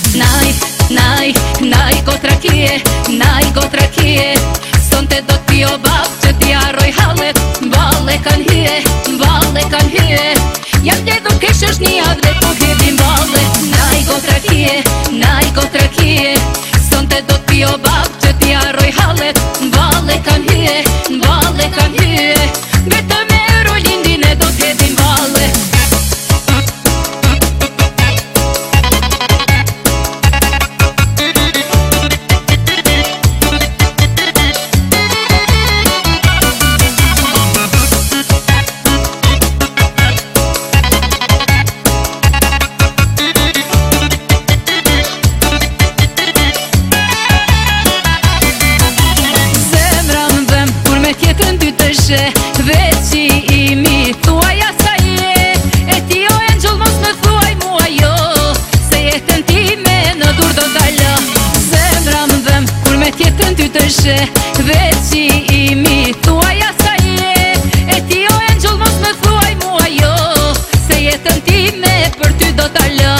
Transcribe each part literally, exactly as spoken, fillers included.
Naj, naj, naj kotrakije, naj kotrakije. Sonte do ti o bab që ti arroj halle. Balle kan hye, balle kan hye. Jam djedu kesh është një adre po hedhin balle. Naj kotrakije, naj kotrakije. Sonte do ti o bab që ti arroj halle. Balle kan hye, balle kan hye. Vetëm e rolindin e do t'hedhin balle. Veci i mi, thuaj asa je. E ti o angel mos me thuaj mua jo, se jetën time në dur do dalë. Zemra më dhem kur me tjetën ty të she. Veci i mi, thuaj asa je. E ti o angel mos me thuaj mua jo, se jetën time për ty do dalë.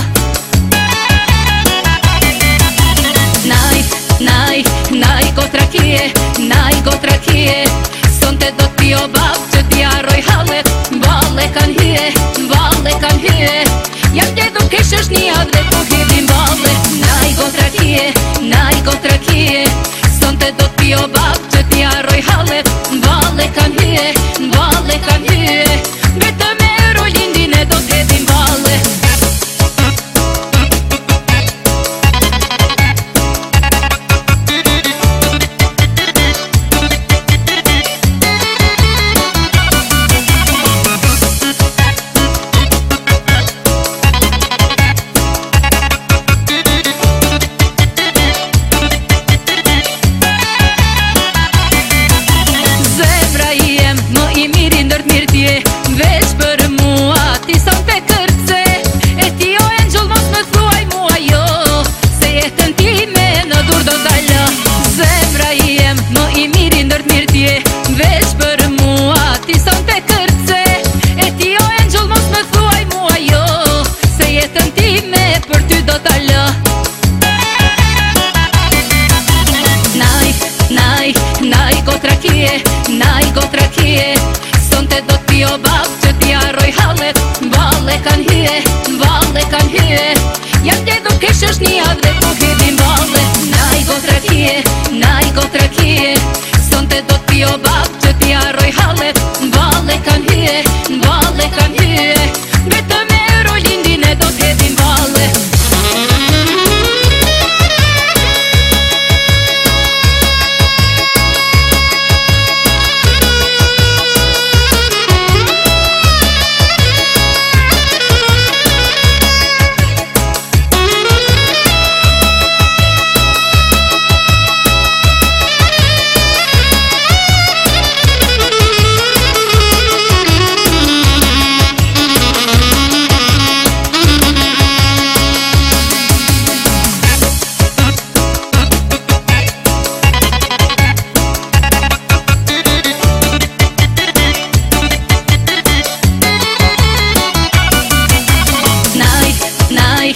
Naj, naj, naj kotrakije, naj kotrakije. Sonte do ti o bab që ti arroj halle. Balle kan hye, balle kan hye. Jam djedu kesh është një adre po hedhin balle. Naj kotrakije, naj kotrakije. Sonte do ti o bab që ti arroj halle. Balle kan hye, balle kan hye. Vetëm e rolindin e do t'hedhin balle. Veç për mua ti son te kërce. E ti o angel mos me thuaj mua jo, se jetën time në dur do dalë. Zemra jem më i miri ndër t'mirë tje. Veç për mua ti son te kërce. E ti o angel mos me thuaj mua jo, se jetën time për ty do dalë. Naj, naj, naj kotrakije, naj kotrakije. Sonte do ti o bab që ti arroj halle. Balle kan hye, balle kan hye. Jam djedu kesh është një adre po hedhin balle. Naj kotrakije, naj kotrakije. Sonte do ti o bab që ti arroj halle. Balle kan hye, balle kan hye. Vetëm e rolindin e do t'hedhin balle.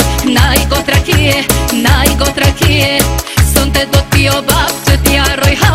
Naj kotrakije, sonte do ti o bab që ti arroj halle.